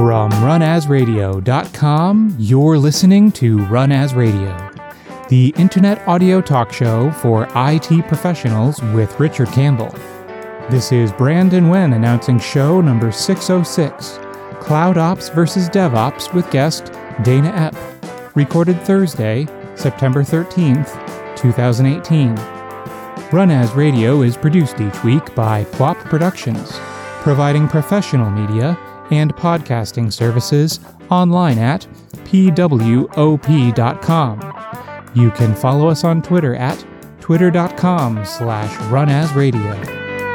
From runasradio.com, you're listening to Run As Radio, the internet audio talk show for IT professionals with Richard Campbell. This is Brandon Wen announcing show number 606, Cloud Ops vs. DevOps with guest Dana Epp, recorded Thursday, September 13th, 2018. Run As Radio is produced each week by Plop Productions, providing professional media and podcasting services online at pwop.com. You can follow us on Twitter at twitter.com/runasradio.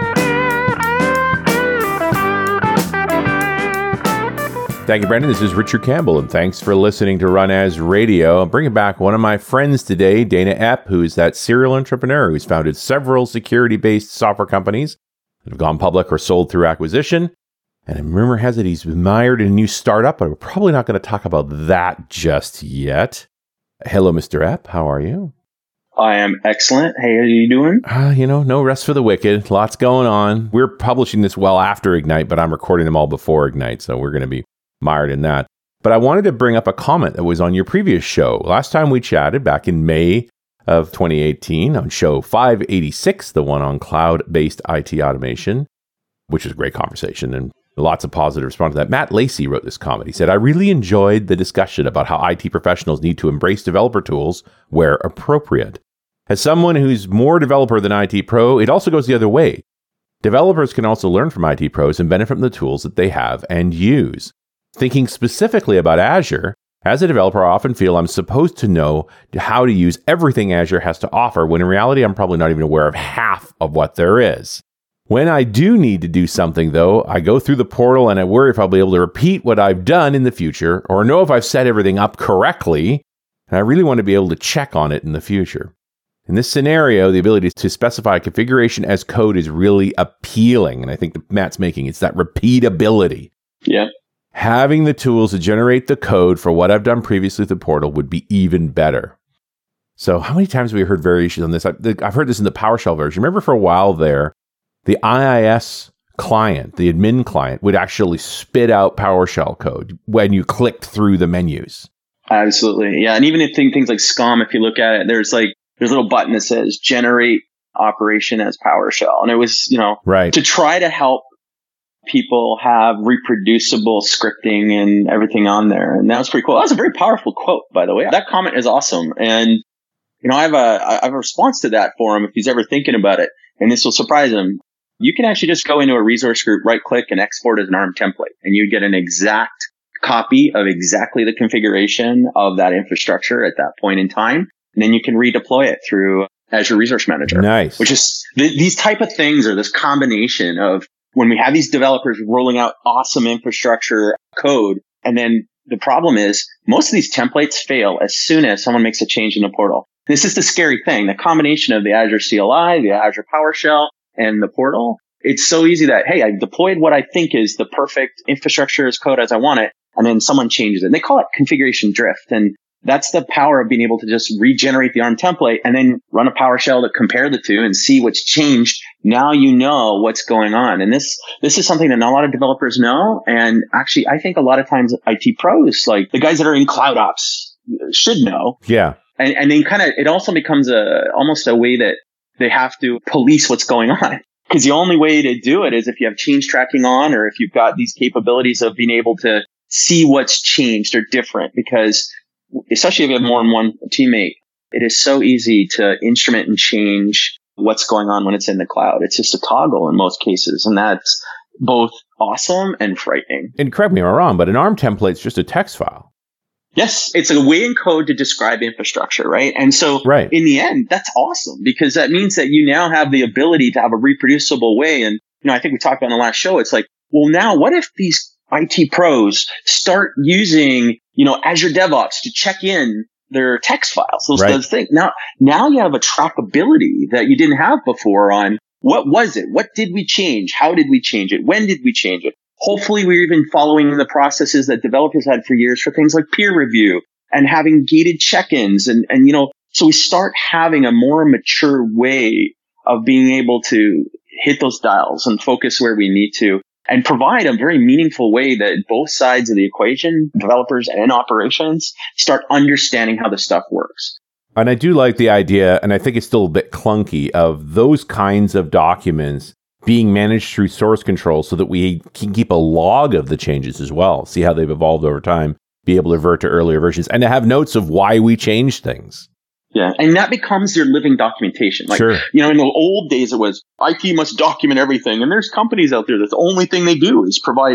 Thank you, Brandon. This is Richard Campbell, and thanks for listening to Run As Radio. I'm bringing back one of my friends today, Dana Epp, who is that serial entrepreneur who's founded several security-based software companies that have gone public or sold through acquisition. And rumor has it he's mired in a new startup, but we're probably not going to talk about that just yet. Hello, Mr. Epp. How are you? I am excellent. Hey, how are you doing? No rest for the wicked. Lots going on. We're publishing this well after Ignite, but I'm recording them all before Ignite, so we're going to be mired in that. But I wanted to bring up a comment that was on your previous show. Last time we chatted back in May of 2018 on show 586, the one on cloud-based IT automation, which was a great conversation and lots of positive response to that. Matt Lacey wrote this comment. He said, I really enjoyed the discussion about how IT professionals need to embrace developer tools where appropriate. As someone who's more developer than IT pro, it also goes the other way. Developers can also learn from IT pros and benefit from the tools that they have and use. Thinking specifically about Azure, as a developer, I often feel I'm supposed to know how to use everything Azure has to offer, when in reality, I'm probably not even aware of half of what there is. When I do need to do something, though, I go through the portal and I worry if I'll be able to repeat what I've done in the future or know if I've set everything up correctly, and I really want to be able to check on it in the future. In this scenario, the ability to specify configuration as code is really appealing, and I think that Matt's making it's that repeatability. Yeah. Having the tools to generate the code for what I've done previously with the portal would be even better. So how many times have we heard variations on this? I've heard this in the PowerShell version. Remember for a while there, the IIS client, the admin client, would actually spit out PowerShell code when you clicked through the menus. Absolutely. Yeah. And even if things like SCOM, if you look at it, there's a little button that says generate operation as PowerShell. And it was, right, to try to help people have reproducible scripting and everything on there. And that was pretty cool. That was a very powerful quote, by the way. That comment is awesome. And, I have a response to that for him if he's ever thinking about it. And this will surprise him. You can actually just go into a resource group, right click and export as an ARM template. And you get an exact copy of exactly the configuration of that infrastructure at that point in time. And then you can redeploy it through Azure Resource Manager. Nice. Which is these type of things, or this combination of when we have these developers rolling out awesome infrastructure code. And then the problem is most of these templates fail as soon as someone makes a change in the portal. This is the scary thing. The combination of the Azure CLI, the Azure PowerShell, and the portal. It's so easy that, hey, I deployed what I think is the perfect infrastructure as code as I want it. And then someone changes it. And they call it configuration drift. And that's the power of being able to just regenerate the ARM template and then run a PowerShell to compare the two and see what's changed. Now you know what's going on. And this is something that not a lot of developers know. And actually, I think a lot of times IT pros, like the guys that are in cloud ops, should know. Yeah. And then it also becomes almost a way that they have to police what's going on. Because the only way to do it is if you have change tracking on, or if you've got these capabilities of being able to see what's changed or different. Because especially if you have more than one teammate, it is so easy to instrument and change what's going on when it's in the cloud. It's just a toggle in most cases. And that's both awesome and frightening. And correct me if I'm wrong, but an ARM template is just a text file. Yes, it's a way in code to describe infrastructure, right? And so in the end, that's awesome, because that means that you now have the ability to have a reproducible way. And, I think we talked about in the last show, it's like, well, now what if these IT pros start using, Azure DevOps to check in their text files, those things. Now you have a trackability that you didn't have before on what was it? What did we change? How did we change it? When did we change it? Hopefully we're even following the processes that developers had for years for things like peer review and having gated check-ins. And so we start having a more mature way of being able to hit those dials and focus where we need to. and provide a very meaningful way that both sides of the equation, developers and operations, start understanding how the stuff works. And I do like the idea, and I think it's still a bit clunky, of those kinds of documents being managed through source control so that we can keep a log of the changes as well, see how they've evolved over time, be able to revert to earlier versions, and to have notes of why we changed things. Yeah, and that becomes their living documentation. Like, sure. In the old days, it was IT must document everything. And there's companies out there that the only thing they do is provide,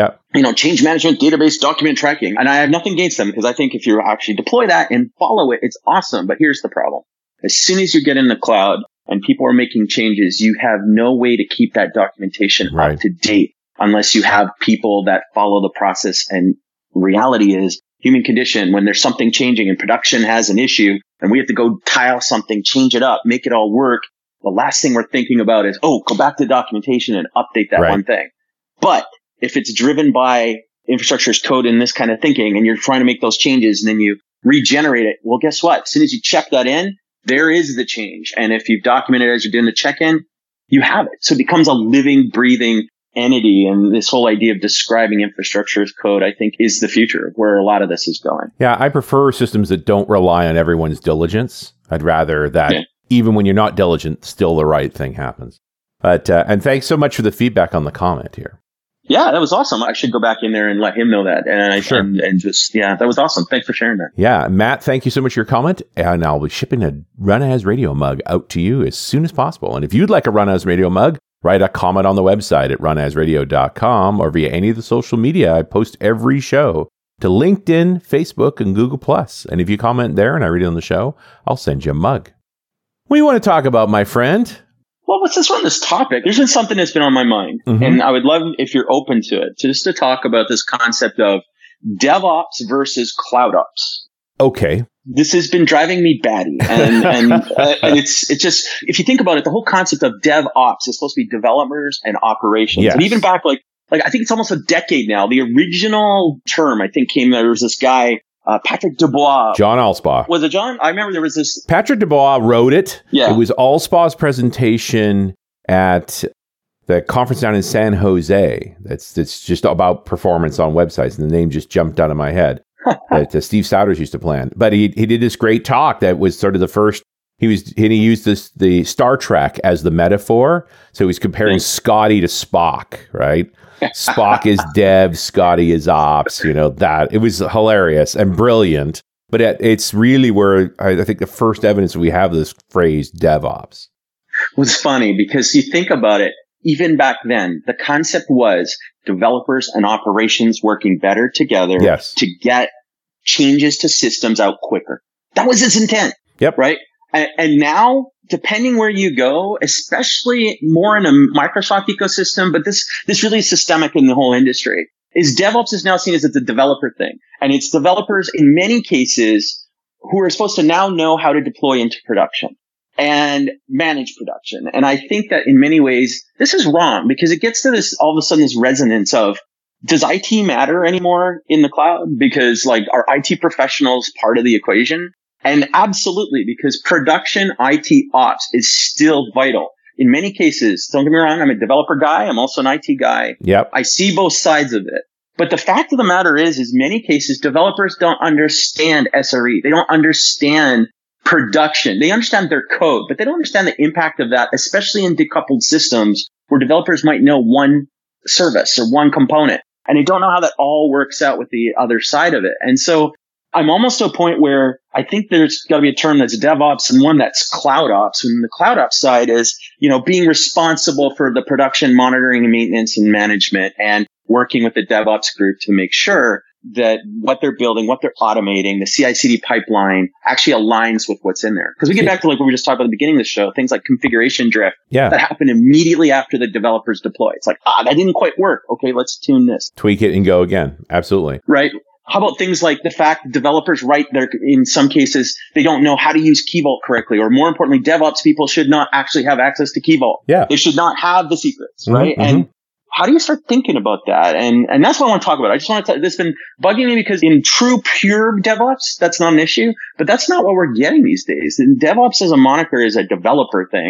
change management, database, document tracking. And I have nothing against them because I think if you actually deploy that and follow it, it's awesome. But here's the problem. As soon as you get in the cloud and people are making changes, you have no way to keep that documentation up to date unless you have people that follow the process. And reality is human condition, when there's something changing and production has an issue and we have to go tile something, change it up, make it all work, the last thing we're thinking about is, go back to the documentation and update that one thing. But if it's driven by infrastructure as code and this kind of thinking, and you're trying to make those changes and then you regenerate it, well, guess what? As soon as you check that in, there is the change. And if you've documented as you're doing the check-in, you have it. So it becomes a living, breathing entity. And this whole idea of describing infrastructure as code, I think, is the future of where a lot of this is going. Yeah, I prefer systems that don't rely on everyone's diligence. I'd rather that even when you're not diligent, still the right thing happens. But and thanks so much for the feedback on the comment here. Yeah, that was awesome. I should go back in there and let him know that. And that was awesome. Thanks for sharing that. Yeah, Matt, thank you so much for your comment. And I'll be shipping a Run As Radio mug out to you as soon as possible. And if you'd like a Run As Radio mug, write a comment on the website at runasradio.com or via any of the social media. I post every show to LinkedIn, Facebook, and Google+. And if you comment there and I read it on the show, I'll send you a mug. What do you want to talk about, my friend? Well, what's this on this topic? There's been something that's been on my mind, and I would love if you're open to it, just to talk about this concept of DevOps versus CloudOps. Okay. This has been driving me batty, and it's just, if you think about it, the whole concept of DevOps is supposed to be developers and operations, and even back like I think it's almost a decade now. The original term I think there was this guy. Patrick Dubois. John Allspaw. Was it John? I remember there was this. Patrick Dubois wrote it. Yeah. It was Allspaw's presentation at the conference down in San Jose. That's just about performance on websites. And the name just jumped out of my head that Steve Souders used to plan. But he did this great talk that was sort of the first. He used the Star Trek as the metaphor. So he was comparing Scotty to Spock, right? Spock is dev, Scotty is ops, that. It was hilarious and brilliant. But it's really where I think the first evidence we have this phrase DevOps. It was funny because you think about it, even back then, the concept was developers and operations working better together to get changes to systems out quicker. That was its intent. Yep. Right? And now, depending where you go, especially more in a Microsoft ecosystem, but this really is systemic in the whole industry, is DevOps is now seen as it's a developer thing. And it's developers in many cases who are supposed to now know how to deploy into production and manage production. And I think that in many ways, this is wrong because it gets to this, all of a sudden, this resonance of, does IT matter anymore in the cloud? Because are IT professionals part of the equation? And absolutely, because production IT ops is still vital. In many cases, don't get me wrong, I'm a developer guy. I'm also an IT guy. Yep. I see both sides of it. But the fact of the matter is many cases, developers don't understand SRE. They don't understand production. They understand their code, but they don't understand the impact of that, especially in decoupled systems where developers might know one service or one component, and they don't know how that all works out with the other side of it. And so I'm almost to a point where I think there's got to be a term that's DevOps and one that's CloudOps. And the CloudOps side is, being responsible for the production monitoring and maintenance and management and working with the DevOps group to make sure that what they're building, what they're automating, the CI/CD pipeline actually aligns with what's in there. Because we get back to what we just talked about at the beginning of the show, things like configuration drift that happen immediately after the developers deploy. It's like, that didn't quite work. Okay, let's tune this. Tweak it and go again. Absolutely. Right. How about things like the fact that developers in some cases, they don't know how to use Key Vault correctly, or more importantly, DevOps people should not actually have access to Key Vault. Yeah. They should not have the secrets, right? Mm-hmm. And how do you start thinking about that? And that's what I want to talk about. I just want to this has been bugging me because in true, pure DevOps, that's not an issue, but that's not what we're getting these days. And DevOps as a moniker is a developer thing.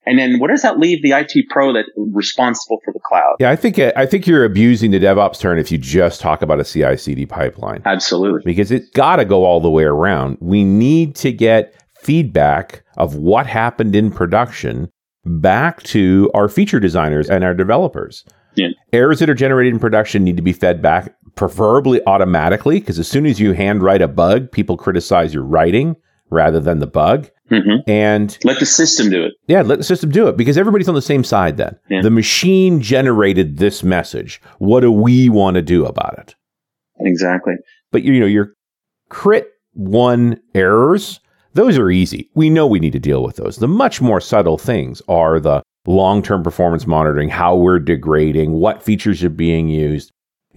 And then what does that leave the IT pro that's responsible for the cloud? Yeah, I think you're abusing the DevOps term if you just talk about a CI/CD pipeline. Absolutely. Because it's got to go all the way around. We need to get feedback of what happened in production back to our feature designers and our developers. Yeah. Errors that are generated in production need to be fed back, preferably automatically, because as soon as you handwrite a bug, people criticize your writing rather than the bug. Mm-hmm. And let the system do it. Yeah, let the system do it, because everybody's on the same side then. Yeah. The machine generated this message. What do we want to do about it? Exactly. But your crit 1 errors, those are easy. We know we need to deal with those. The much more subtle things are the long-term performance monitoring, how we're degrading, what features are being used,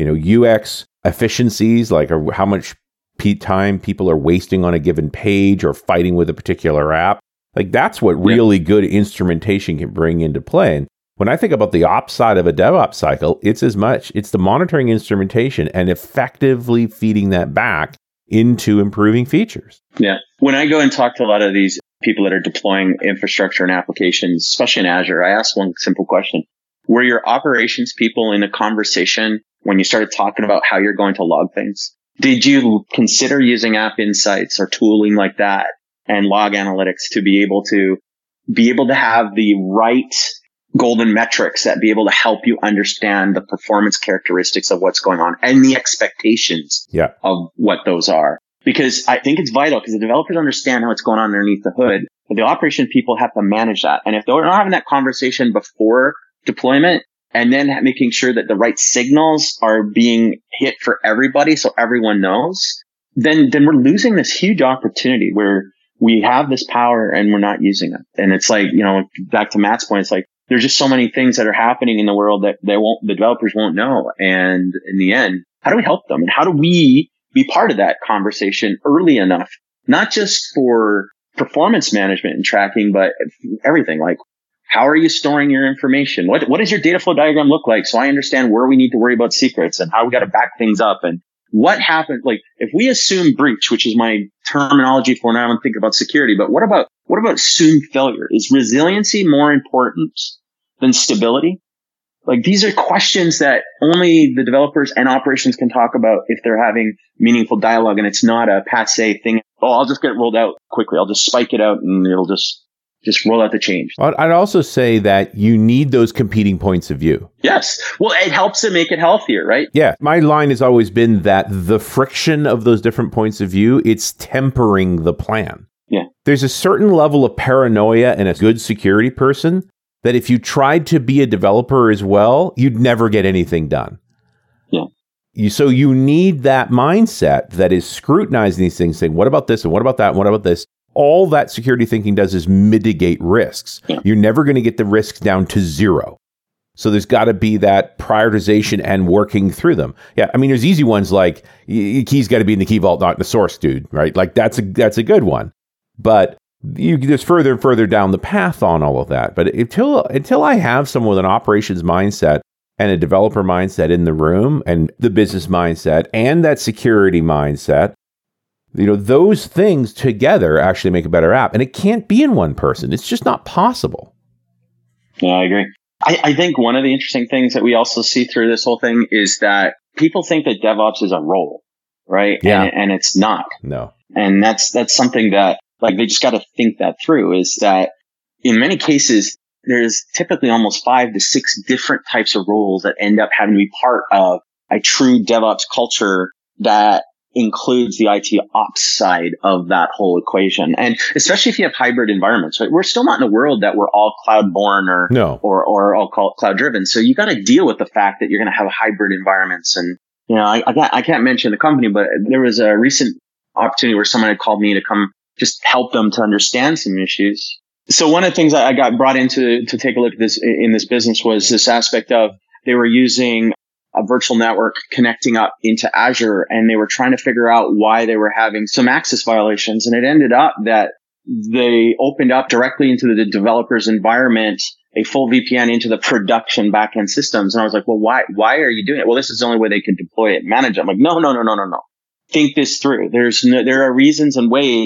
UX efficiencies, like how much time people are wasting on a given page or fighting with a particular app. Like that's what really good instrumentation can bring into play. And when I think about the ops side of a DevOps cycle, it's the monitoring instrumentation and effectively feeding that back into improving features. Yeah. When I go and talk to a lot of these people that are deploying infrastructure and applications, especially in Azure, I ask one simple question. Were your operations people in a conversation when you started talking about how you're going to log things? Did you consider using App Insights or tooling like that and log analytics to be able to have the right golden metrics that be able to help you understand the performance characteristics of what's going on and the expectations of what those are? Because I think it's vital, because the developers understand how it's going on underneath the hood, but the operation people have to manage that. And if they're not having that conversation before deployment and then making sure that the right signals are being hit for everybody so everyone knows, then we're losing this huge opportunity where we have this power and we're not using it. And it's like, back to Matt's point, it's like there's just so many things that are happening in the world that the developers won't know. And in the end, how do we help them? And how do we be part of that conversation early enough, not just for performance management and tracking, but everything? Like, how are you storing your information? What does your data flow diagram look like? So I understand where we need to worry about secrets and how we got to back things up, and what happened. Like, if we assume breach, which is my terminology for now, I'm thinking about security, but what about assumed failure? Is resiliency more important than stability? Like, these are questions that only the developers and operations can talk about if they're having meaningful dialogue, and it's not a passe thing. Oh, I'll just get it rolled out quickly. I'll just spike it out and it'll just roll out the change. I'd also say that you need those competing points of view. Yes. Well, it helps to make it healthier, right? Yeah. My line has always been that the friction of those different points of view, it's tempering the plan. Yeah. There's a certain level of paranoia in a good security person that if you tried to be a developer as well, you'd never get anything done. Yeah. So you need that mindset that is scrutinizing these things, saying, what about this and what about that and what about this? All that security thinking does is mitigate risks. Yeah. You're never going to get the risks down to zero. So there's got to be that prioritization and working through them. Yeah, I mean, there's easy ones like key's got to be in the key vault, not in the source, dude, right? Like that's a good one. But there's further and further down the path on all of that. But until I have someone with an operations mindset and a developer mindset in the room, and the business mindset and that security mindset, those things together actually make a better app. And it can't be in one person. It's just not possible. Yeah, I agree. I think one of the interesting things that we also see through this whole thing is that people think that DevOps is a role, right? Yeah. And it's not. No. And that's something that, like, they just got to think that through, is that in many cases, there's typically almost 5 to 6 different types of roles that end up having to be part of a true DevOps culture that includes the IT ops side of that whole equation. And especially if you have hybrid environments, right? We're still not in a world that we're all cloud-born or all cloud-driven. So you got to deal with the fact that you're going to have hybrid environments. And, I can't mention the company, but there was a recent opportunity where someone had called me to come just help them to understand some issues. So one of the things I got brought into to take a look at this in this business was this aspect of they were using a virtual network connecting up into Azure, and they were trying to figure out why they were having some access violations. And it ended up that they opened up directly into the developer's environment a full VPN into the production backend systems. And I was like, well, why are you doing it? Well, this is the only way they can deploy it and manage it. I'm like, no. Think this through. There are reasons and ways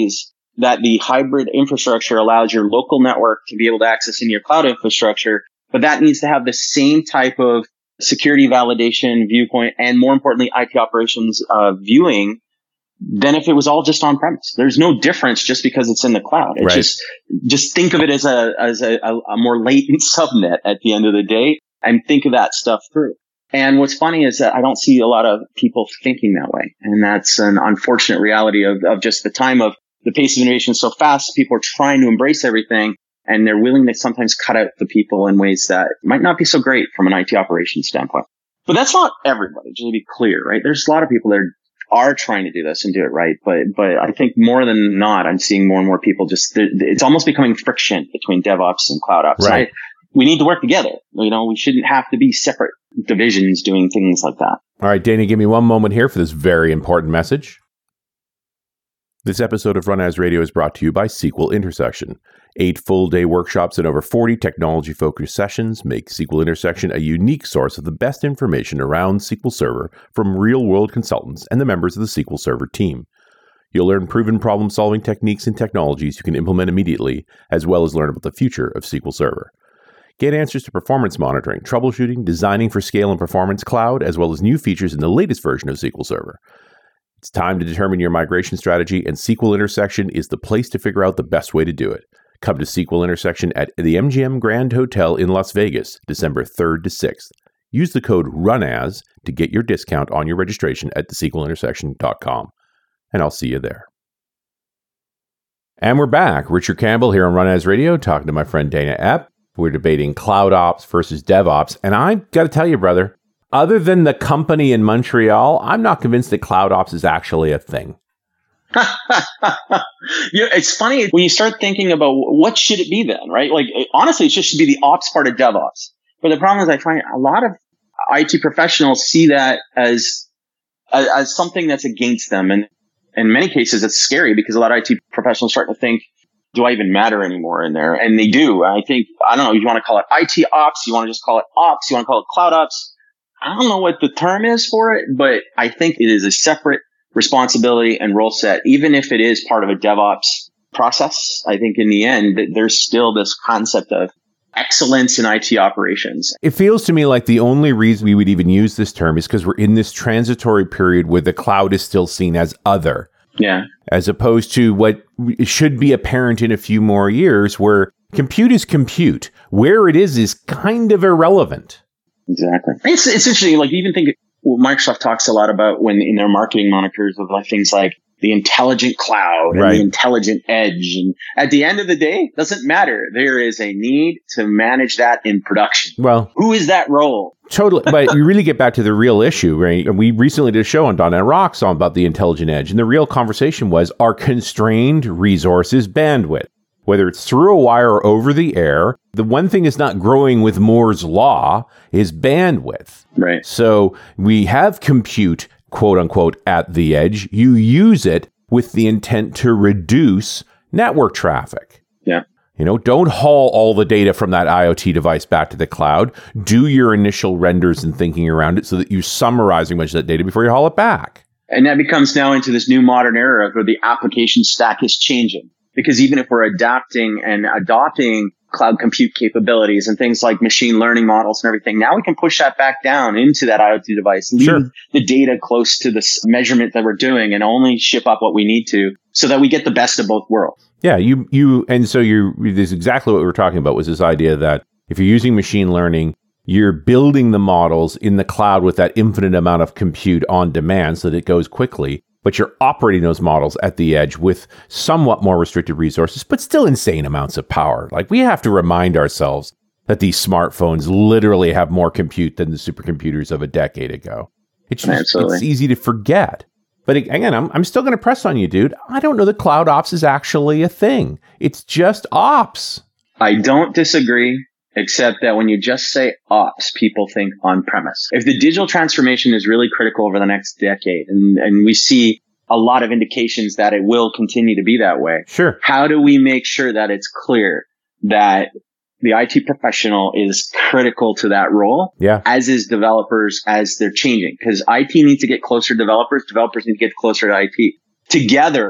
that the hybrid infrastructure allows your local network to be able to access in your cloud infrastructure, but that needs to have the same type of security validation viewpoint and, more importantly, IT operations viewing than if it was all just on premise. There's no difference just because it's in the cloud. It's just think of it as a more latent subnet at the end of the day, and think of that stuff through. And what's funny is that I don't see a lot of people thinking that way. And that's an unfortunate reality of just the time of the pace of innovation so fast. People are trying to embrace everything, and they're willing to sometimes cut out the people in ways that might not be so great from an IT operations standpoint. But that's not everybody, just to be clear, right? There's a lot of people that are trying to do this and do it right. But I think more than not, I'm seeing more and more people it's almost becoming friction between DevOps and Cloud Ops. Right. We need to work together. We shouldn't have to be separate divisions doing things like that. All right, Danny, give me one moment here for this very important message. This episode of Run As Radio is brought to you by SQL Intersection. 8 full-day workshops and over 40 technology-focused sessions make SQL Intersection a unique source of the best information around SQL Server from real-world consultants and the members of the SQL Server team. You'll learn proven problem-solving techniques and technologies you can implement immediately, as well as learn about the future of SQL Server. Get answers to performance monitoring, troubleshooting, designing for scale and performance cloud, as well as new features in the latest version of SQL Server. It's time to determine your migration strategy, and SQL Intersection is the place to figure out the best way to do it. Come to SQL Intersection at the MGM Grand Hotel in Las Vegas, December 3rd to 6th. Use the code RUNAS to get your discount on your registration at theSQLintersection.com. And I'll see you there. And we're back. Richard Campbell here on Run As Radio, talking to my friend Dana Epp. We're debating Cloud Ops versus DevOps. And I got to tell you, brother, other than the company in Montreal, I'm not convinced that Cloud Ops is actually a thing. It's funny when you start thinking about what should it be then, right? Like, honestly, it just should be the ops part of DevOps. But the problem is I find a lot of IT professionals see that as something that's against them. And in many cases, it's scary because a lot of IT professionals start to think, do I even matter anymore in there? And they do. I think, I don't know, you want to call it IT ops, you want to just call it ops, you want to call it cloud ops. I don't know what the term is for it, but I think it is a separate responsibility and role set, even if it is part of a DevOps process. I think in the end, there's still this concept of excellence in IT operations. It feels to me like the only reason we would even use this term is because we're in this transitory period where the cloud is still seen as other. Yeah. As opposed to what should be apparent in a few more years, where compute is compute. Where it is kind of irrelevant. Exactly. It's interesting. Like, even think Microsoft talks a lot about when in their marketing monikers of like things like the intelligent cloud and the intelligent edge. And at the end of the day, it doesn't matter. There is a need to manage that in production. Well, who is that role? Totally. But you really get back to the real issue, right? And we recently did a show on .NET Rocks on about the intelligent edge. And the real conversation was, are constrained resources bandwidth? Whether it's through a wire or over the air, the one thing that's not growing with Moore's law is bandwidth. Right. So we have compute, quote unquote, at the edge. You use it with the intent to reduce network traffic. Yeah. You know, don't haul all the data from that IoT device back to the cloud. Do your initial renders and thinking around it so that you're summarizing much of that data before you haul it back. And that becomes now into this new modern era where the application stack is changing. Because even if we're adapting and adopting cloud compute capabilities and things like machine learning models and everything, now we can push that back down into that IoT device, leave the data close to this measurement that we're doing, and only ship up what we need to so that we get the best of both worlds. Yeah, this is exactly what we were talking about, was this idea that if you're using machine learning, you're building the models in the cloud with that infinite amount of compute on demand so that it goes quickly. But you're operating those models at the edge with somewhat more restricted resources, but still insane amounts of power. Like, we have to remind ourselves that these smartphones literally have more compute than the supercomputers of a decade ago. It's easy to forget. But again, I'm still going to press on you, dude. I don't know that cloud ops is actually a thing. It's just ops. I don't disagree. Except that when you just say ops, people think on-premise. If the digital transformation is really critical over the next decade, and we see a lot of indications that it will continue to be that way, sure. How do we make sure that it's clear that the IT professional is critical to that role, as is developers as they're changing? Because IT needs to get closer to developers. Developers need to get closer to IT. Together,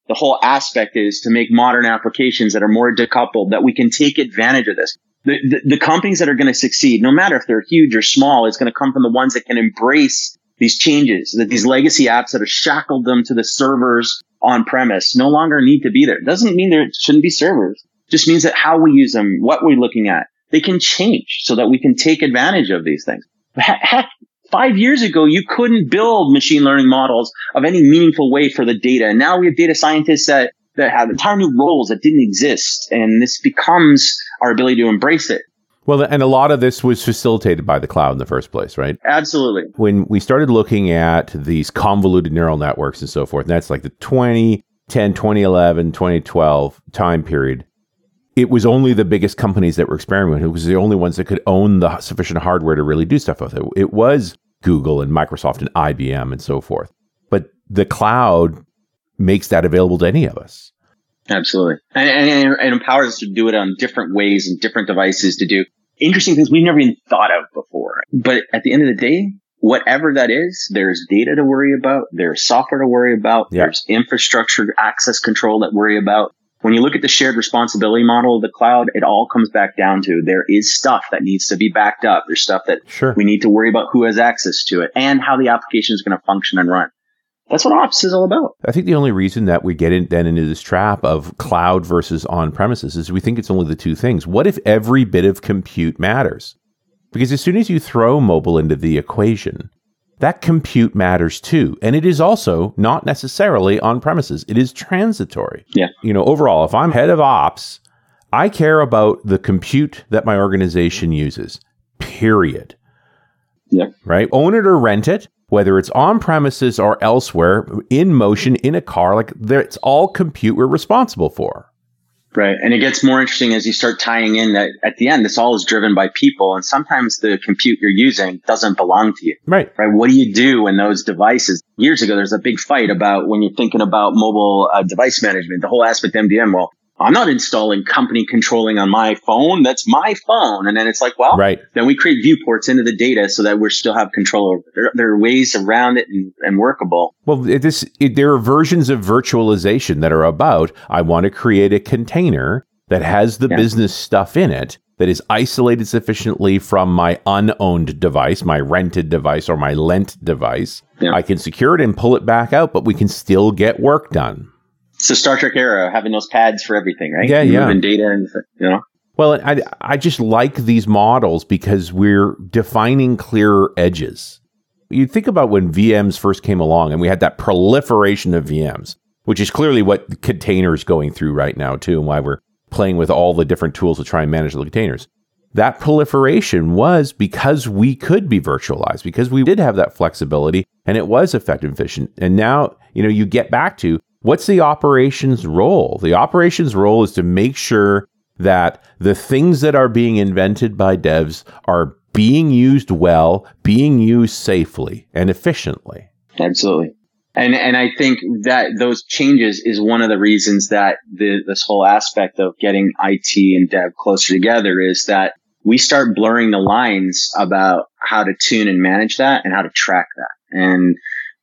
the whole aspect is to make modern applications that are more decoupled, that we can take advantage of this. The companies that are going to succeed, no matter if they're huge or small, it's going to come from the ones that can embrace these changes, that these legacy apps that have shackled them to the servers on premise no longer need to be there. It doesn't mean there shouldn't be servers. It just means that how we use them, what we're looking at, they can change so that we can take advantage of these things. Heck, 5 years ago, you couldn't build machine learning models of any meaningful way for the data. And now we have data scientists that have entire new roles that didn't exist. And this becomes our ability to embrace it. Well, and a lot of this was facilitated by the cloud in the first place, right? Absolutely. When we started looking at these convoluted neural networks and so forth, and that's like the 2010, 2011, 2012 time period, it was only the biggest companies that were experimenting. It was the only ones that could own the sufficient hardware to really do stuff with it. It was Google and Microsoft and IBM and so forth. But the cloud makes that available to any of us. Absolutely. And empowers us to do it on different ways and different devices to do interesting things we've never even thought of before. But at the end of the day, whatever that is, there's data to worry about. There's software to worry about. Yeah. There's infrastructure access control that worry about. When you look at the shared responsibility model of the cloud, it all comes back down to there is stuff that needs to be backed up. There's stuff that we need to worry about who has access to it and how the application is going to function and run. That's what Ops is all about. I think the only reason that we get into this trap of cloud versus on-premises is we think it's only the two things. What if every bit of compute matters? Because as soon as you throw mobile into the equation, that compute matters too. And it is also not necessarily on-premises. It is transitory. Yeah. Overall, if I'm head of ops, I care about the compute that my organization uses, period. Yeah. Right? Own it or rent it. Whether it's on premises or elsewhere, in motion, in a car, it's all compute we're responsible for. Right. And it gets more interesting as you start tying in that at the end, this all is driven by people. And sometimes the compute you're using doesn't belong to you. Right. Right. What do you do when those devices? Years ago, there's a big fight about when you're thinking about mobile device management, the whole aspect of MDM. Well, I'm not installing company controlling on my phone. That's my phone. And then it's like, well, then we create viewports into the data so that we still have control over it. There are ways around it and workable. Well, there are versions of virtualization that are about, I want to create a container that has the business stuff in it that is isolated sufficiently from my unowned device, my rented device or my lent device. Yeah. I can secure it and pull it back out, but we can still get work done. It's the Star Trek era, having those pads for everything, right? Yeah, moving data and, Well, I just like these models because we're defining clearer edges. You think about when VMs first came along and we had that proliferation of VMs, which is clearly what the containers going through right now too, and why we're playing with all the different tools to try and manage the containers. That proliferation was because we could be virtualized, because we did have that flexibility and it was effective and efficient. And now, you get back to, what's the operations role? The operations role is to make sure that the things that are being invented by devs are being used well, being used safely and efficiently. Absolutely. And I think that those changes is one of the reasons that this whole aspect of getting IT and dev closer together is that we start blurring the lines about how to tune and manage that and how to track that. And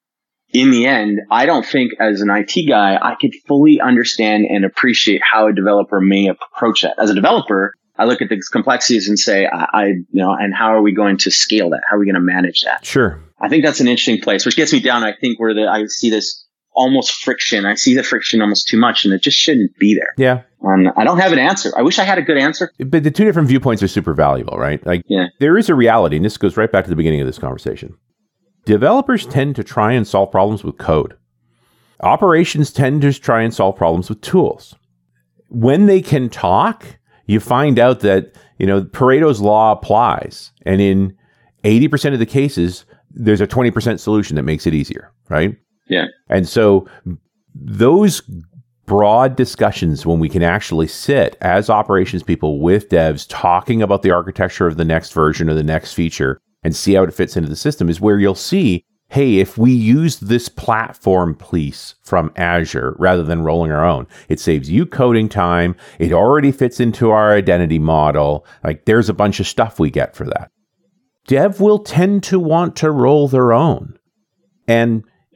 in the end, I don't think as an IT guy, I could fully understand and appreciate how a developer may approach that. As a developer, I look at the complexities and say, and how are we going to scale that? How are we going to manage that? Sure. I think that's an interesting place, which gets me down. I think I see this almost friction. I see the friction almost too much, and it just shouldn't be there. Yeah. I don't have an answer. I wish I had a good answer. But the two different viewpoints are super valuable, right? There is a reality, and this goes right back to the beginning of this conversation. Developers tend to try and solve problems with code. Operations tend to try and solve problems with tools. When they can talk, you find out that, Pareto's law applies. And in 80% of the cases, there's a 20% solution that makes it easier, right? Yeah. And so those broad discussions, when we can actually sit as operations people with devs talking about the architecture of the next version or the next feature and see how it fits into the system, is where you'll see, hey, if we use this platform piece from Azure rather than rolling our own, it saves you coding time. It already fits into our identity model. There's a bunch of stuff we get for that. Dev will tend to want to roll their own. And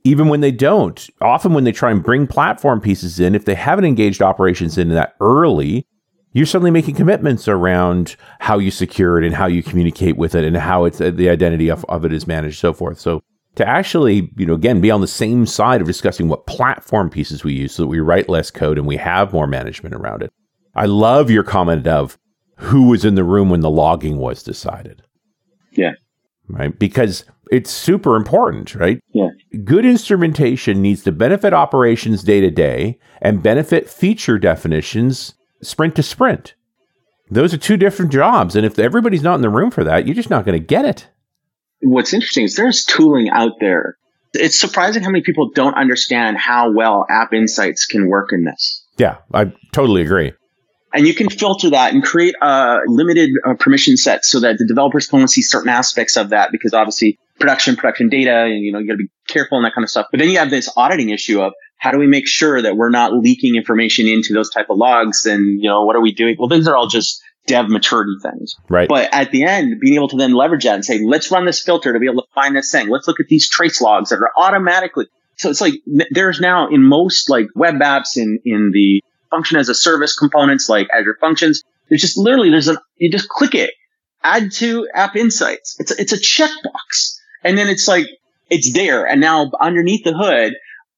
even when they don't, often when they try and bring platform pieces in, if they haven't engaged operations into that early, you're suddenly making commitments around how you secure it and how you communicate with it and how it's the identity of it is managed, so forth. So to actually, again, be on the same side of discussing what platform pieces we use so that we write less code and we have more management around it. I love your comment of who was in the room when the logging was decided. Yeah. Right? Because it's super important, right? Yeah. Good instrumentation needs to benefit operations day to day and benefit feature definitions sprint to sprint. Those are two different jobs. And if everybody's not in the room for that, you're just not going to get it. What's interesting is there's tooling out there. It's surprising how many people don't understand how well App Insights can work in this. Yeah, I totally agree. And you can filter that and create a limited permission set so that the developers can only see certain aspects of that, because obviously production data, and you got to be careful and that kind of stuff. But then you have this auditing issue of how do we make sure that we're not leaking information into those type of logs? And, what are we doing? Well, these are all just dev maturity things. Right. But at the end, being able to then leverage that and say, let's run this filter to be able to find this thing. Let's look at these trace logs that are automatically. So it's like there's now in most like web apps in the function as a service components like Azure Functions, there's just literally you just click it, add to App Insights. It's a checkbox. And then it's like, it's there. And now underneath the hood,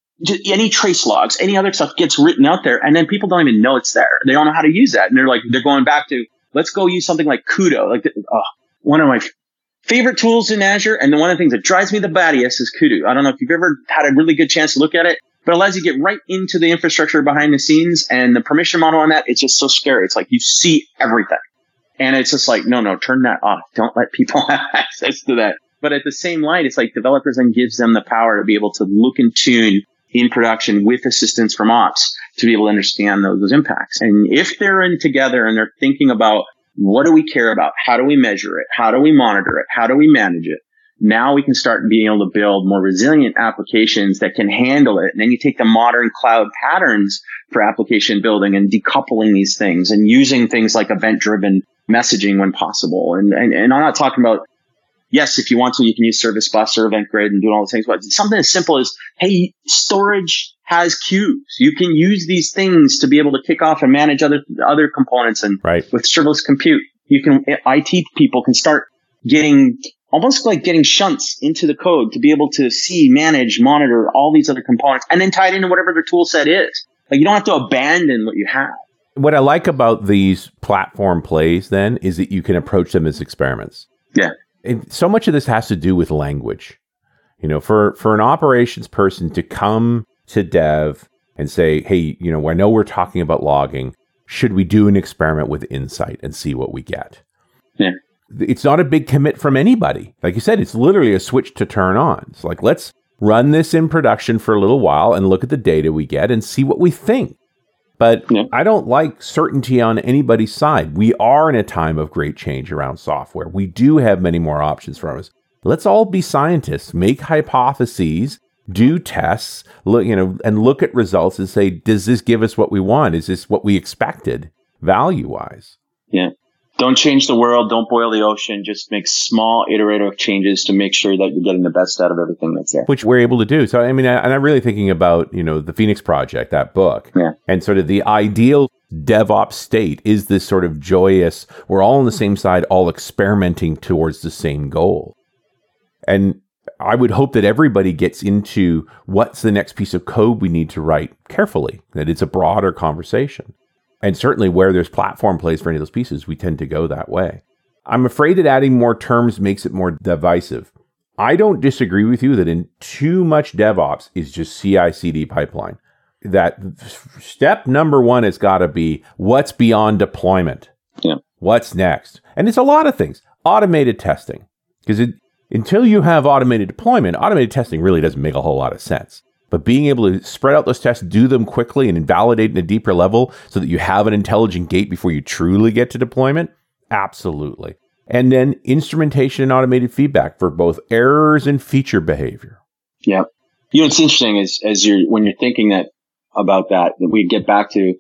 any trace logs, any other stuff gets written out there. And then people don't even know it's there. They don't know how to use that. And they're going back to, let's go use something like Kudo. Like one of my favorite tools in Azure. And one of the things that drives me the battiest is Kudo. I don't know if you've ever had a really good chance to look at it, but it allows you to get right into the infrastructure behind the scenes, and the permission model on that, it's just so scary. It's like you see everything. And it's just like, no, turn that off. Don't let people have access to that. But at the same light, it's like developers then gives them the power to be able to look and tune in production with assistance from ops to be able to understand those impacts. And if they're in together and they're thinking about what do we care about? How do we measure it? How do we monitor it? How do we manage it? Now we can start being able to build more resilient applications that can handle it. And then you take the modern cloud patterns for application building and decoupling these things and using things like event-driven messaging when possible. And I'm not talking about, yes, if you want to, you can use Service Bus or Event Grid and do all those things, but something as simple as, hey, storage has queues. You can use these things to be able to kick off and manage other components. And right. With serverless compute, IT people can start getting almost like getting shunts into the code to be able to see, manage, monitor all these other components, and then tie it into whatever their tool set is. Like you don't have to abandon what you have. What I like about these platform plays then is that you can approach them as experiments. Yeah. And so much of this has to do with language. For an operations person to come to dev and say, hey, I know we're talking about logging. Should we do an experiment with Insight and see what we get? Yeah. It's not a big commit from anybody. Like you said, it's literally a switch to turn on. It's like, let's run this in production for a little while and look at the data we get and see what we think. But I don't like certainty on anybody's side. We are in a time of great change around software. We do have many more options for us. Let's all be scientists, make hypotheses, do tests, and look at results and say, does this give us what we want? Is this what we expected value-wise? Yeah. Don't change the world. Don't boil the ocean. Just make small iterative changes to make sure that you're getting the best out of everything that's there. Which we're able to do. So, I'm really thinking about, the Phoenix Project, that book. Yeah. And sort of the ideal DevOps state is this sort of joyous, we're all on the same side, all experimenting towards the same goal. And I would hope that everybody gets into what's the next piece of code we need to write carefully, that it's a broader conversation. And certainly where there's platform plays for any of those pieces, we tend to go that way. I'm afraid that adding more terms makes it more divisive. I don't disagree with you that in too much DevOps is just CI/CD pipeline. That step number one has got to be what's beyond deployment. Yeah. What's next? And it's a lot of things. Automated testing. Because until you have automated deployment, automated testing really doesn't make a whole lot of sense. But being able to spread out those tests, do them quickly and validate in a deeper level so that you have an intelligent gate before you truly get to deployment, absolutely. And then instrumentation and automated feedback for both errors and feature behavior. Yeah. What's interesting is when you're thinking about that we get back to,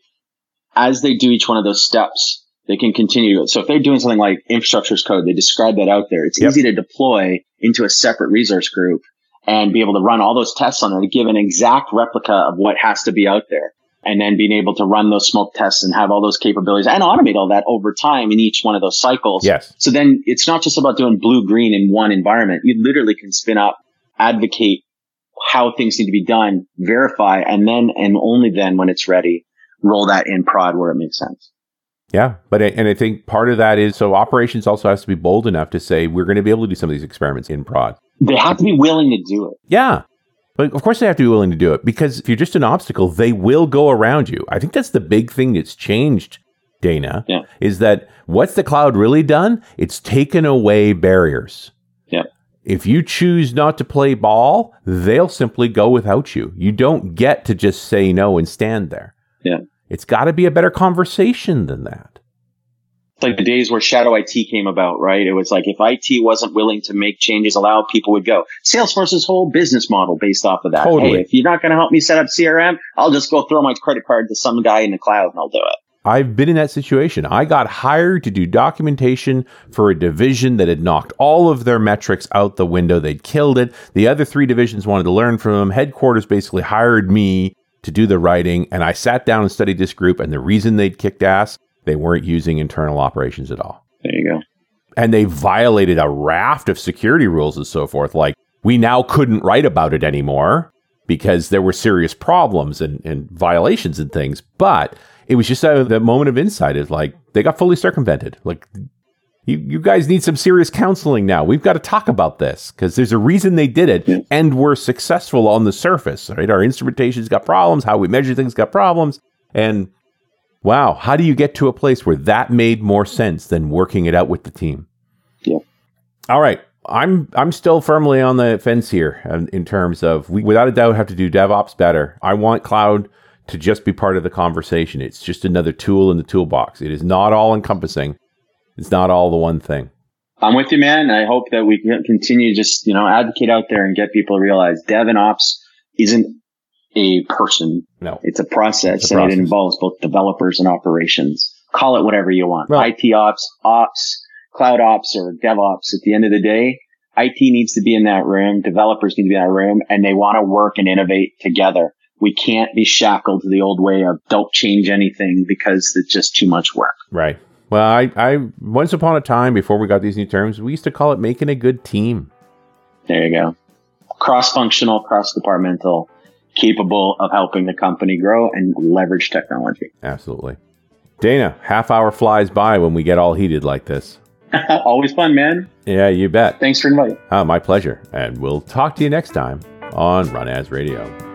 as they do each one of those steps, they can continue. So if they're doing something like infrastructure as code, they describe that out there. It's easy to deploy into a separate resource group and be able to run all those tests on there to give an exact replica of what has to be out there. And then being able to run those smoke tests and have all those capabilities and automate all that over time in each one of those cycles. Yes. So then it's not just about doing blue-green in one environment. You literally can spin up, advocate how things need to be done, verify, and then, and only then when it's ready, roll that in prod where it makes sense. Yeah. And I think part of that is, so operations also has to be bold enough to say, we're going to be able to do some of these experiments in prod. They have to be willing to do it. Yeah. But of course they have to be willing to do it, because if you're just an obstacle, they will go around you. I think that's the big thing that's changed, Dana, is that what's the cloud really done? It's taken away barriers. Yeah. If you choose not to play ball, they'll simply go without you. You don't get to just say no and stand there. Yeah. It's got to be a better conversation than that. It's like the days where shadow IT came about, right? It was like if IT wasn't willing to make changes, allow people would go. Salesforce's whole business model based off of that. Totally. Hey, if you're not going to help me set up CRM, I'll just go throw my credit card to some guy in the cloud and I'll do it. I've been in that situation. I got hired to do documentation for a division that had knocked all of their metrics out the window. They'd killed it. The other 3 divisions wanted to learn from them. Headquarters basically hired me to do the writing, and I sat down and studied this group, and the reason they'd kicked ass, they weren't using internal operations at all. There you go. And they violated a raft of security rules and so forth. Like, we now couldn't write about it anymore because there were serious problems and violations and things. But it was just that moment of insight is like, they got fully circumvented. Like, you guys need some serious counseling now. We've got to talk about this because there's a reason they did it and we're successful on the surface, right? Our instrumentation's got problems. How we measure things got problems. And wow, how do you get to a place where that made more sense than working it out with the team? Yeah. All right. I'm still firmly on the fence here in terms of we without a doubt have to do DevOps better. I want cloud to just be part of the conversation. It's just another tool in the toolbox. It is not all encompassing. It's not all the one thing. I'm with you, man. I hope that we can continue to just, advocate out there and get people to realize Dev and Ops isn't a person. No. It's a process, It's a process. and it involves both developers and operations. Call it whatever you want. Well, IT Ops, Cloud Ops, or DevOps. At the end of the day, IT needs to be in that room. Developers need to be in that room, and they want to work and innovate together. We can't be shackled to the old way of don't change anything because it's just too much work. Right. Well, I once upon a time, before we got these new terms, we used to call it making a good team. There you go. Cross-functional, cross-departmental, capable of helping the company grow and leverage technology. Absolutely. Dana, half hour flies by when we get all heated like this. Always fun, man. Yeah, you bet. Thanks for inviting. My pleasure. And we'll talk to you next time on Run As Radio.